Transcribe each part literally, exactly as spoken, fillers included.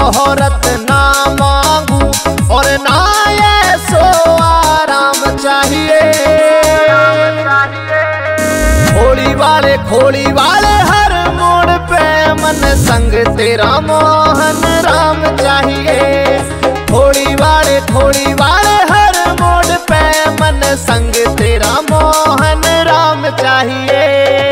शोहरत ना मांगू और ना ये सो आराम चाहिए। खोड़ी वाले खोड़ी वाले हर मोड़ पे मन संग तेरा मोहन राम चाहिए। खोड़ी वाले खोड़ी वाले हर मोड़ पे मन संग तेरा मोहन राम चाहिए।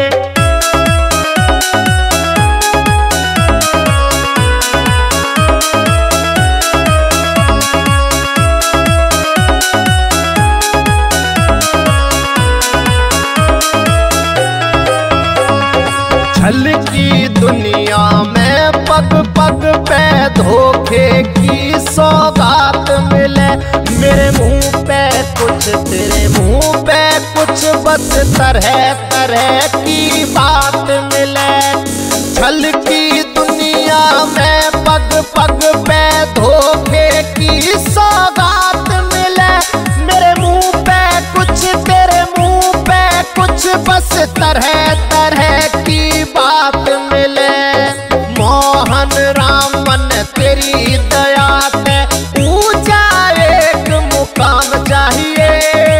छल की दुनिया में पग पग पे धोखे की सौगात मिले। मेरे मुंह पे कुछ तेरे मुंह पे कुछ बस तरह तरह की बात मिले। छल की दुनिया में पग पग पे धोखे की सौगात मिले। मेरे मुंह पे कुछ तेरे मुंह पे कुछ बस तरह तरह की बात मिले। मोहन राम मन तेरी दया से ऊंचा एक मुकाम चाहिए।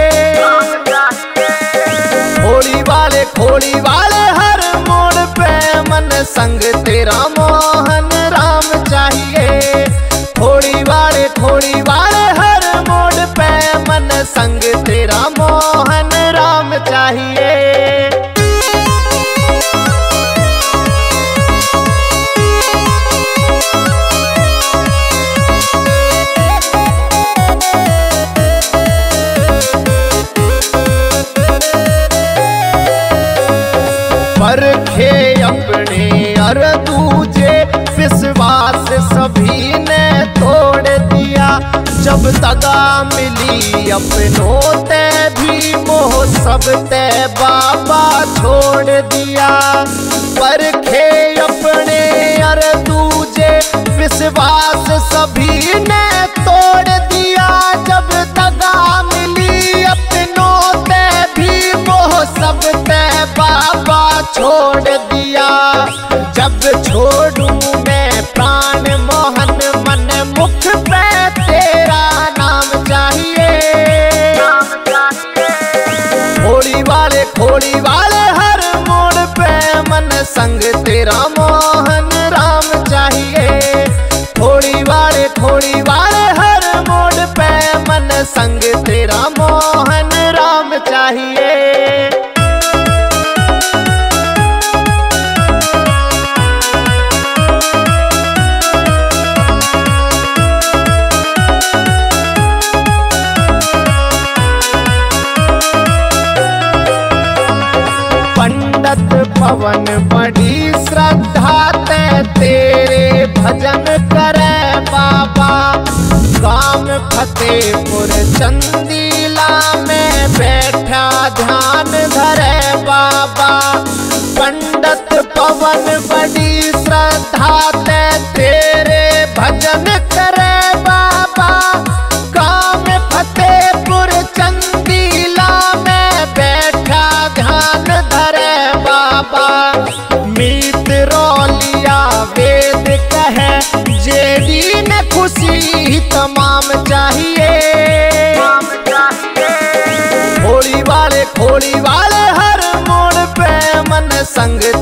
खोड़ी वाले खोड़ी वाले हर मोड़ पे मन संग तेरा मोहन राम चाहिए। खोड़ी वाले खोड़ी वाले हर मोड़ पे मन संग तेरा मोहन राम चाहिए। परखे अपने और दूजे विश्वास सभी ने तोड़ दिया। जब दगा मिली अपनों ते भी मोह सब ते बाबा छोड़ दिया। परखे अपने और दूजे विश्वास सभी ने तोड़ दिया। जब दगा मिली अपनों ते भी मोह सब ते बाबा छोड़ दिया। जब छोड़ू मैं प्राण मोहन मन मुख पे तेरा नाम चाहिए। खोड़ी वाले खोड़ी वाले हर मोड़ पे मन संग तेरा मोहन राम चाहिए। खोड़ी वाले खोड़ी वाले हर मोड़ पे मन संग तेरा मोहन राम चाहिए। पंडित पवन बड़ी श्रद्धा ते तेरे भजन करे बाबा। गांव फतेहपुर चंदीला में बैठा ध्यान धरे बाबा। पंडित पवन बड़ी श्रद्धा ते तेरे भजन करे बाबा। गांव फतेहपुर चंदीला में बैठा ध्यान धरे बाबा। मीत रौलिया वेद कहे जेडी ने खुशी तमाम चाहिए। खोड़ी वाले खोड़ी वाले हर मोड़ पे मन संग